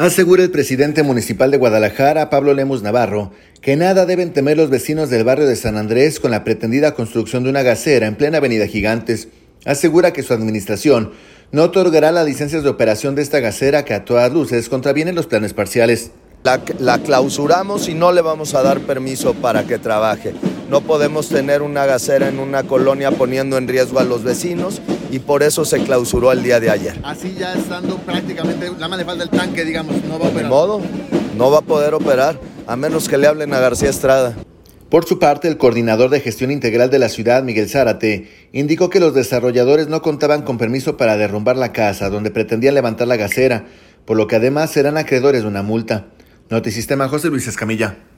Asegura el presidente municipal de Guadalajara, Pablo Lemus Navarro, que nada deben temer los vecinos del barrio de San Andrés con la pretendida construcción de una gasera en plena avenida Gigantes. Asegura que su administración no otorgará las licencias de operación de esta gasera que a todas luces contravienen los planes parciales. La clausuramos y no le vamos a dar permiso para que trabaje. No podemos tener una gasera en una colonia poniendo en riesgo a los vecinos y por eso se clausuró el día de ayer. Así ya estando prácticamente, nada más le falta el tanque, digamos, no va a operar. De modo, no va a poder operar a menos que le hablen a García Estrada. Por su parte, el coordinador de gestión integral de la ciudad, Miguel Zárate, indicó que los desarrolladores no contaban con permiso para derrumbar la casa donde pretendían levantar la gasera, por lo que además serán acreedores de una multa. Notisistema, José Luis Escamilla.